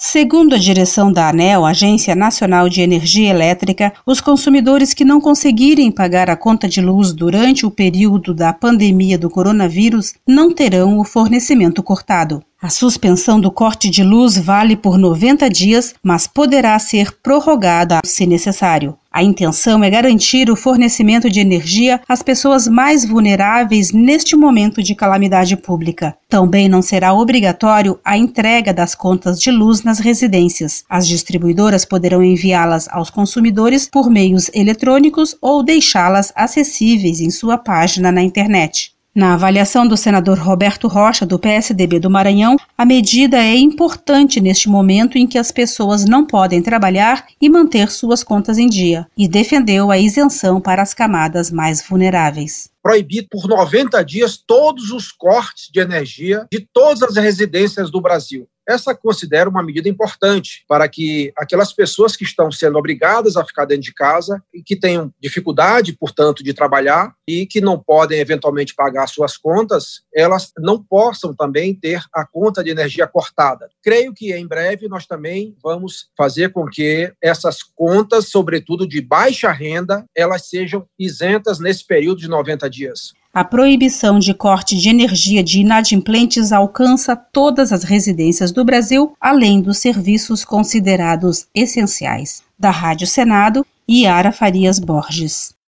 Segundo a direção da ANEEL, Agência Nacional de Energia Elétrica, os consumidores que não conseguirem pagar a conta de luz durante o período da pandemia do coronavírus não terão o fornecimento cortado. A suspensão do corte de luz vale por 90 dias, mas poderá ser prorrogada se necessário. A intenção é garantir o fornecimento de energia às pessoas mais vulneráveis neste momento de calamidade pública. Também não será obrigatório a entrega das contas de luz nas residências. As distribuidoras poderão enviá-las aos consumidores por meios eletrônicos ou deixá-las acessíveis em sua página na internet. Na avaliação do senador Roberto Rocha, do PSDB do Maranhão, a medida é importante neste momento em que as pessoas não podem trabalhar e manter suas contas em dia, e defendeu a isenção para as camadas mais vulneráveis. Proibir por 90 dias todos os cortes de energia de todas as residências do Brasil. Essa considero uma medida importante para que aquelas pessoas que estão sendo obrigadas a ficar dentro de casa e que tenham dificuldade, portanto, de trabalhar e que não podem eventualmente pagar suas contas, elas não possam também ter a conta de energia cortada. Creio que em breve nós também vamos fazer com que essas contas, sobretudo de baixa renda, elas sejam isentas nesse período de 90 dias. A proibição de corte de energia de inadimplentes alcança todas as residências do Brasil, além dos serviços considerados essenciais. Da Rádio Senado, Yara Farias Borges.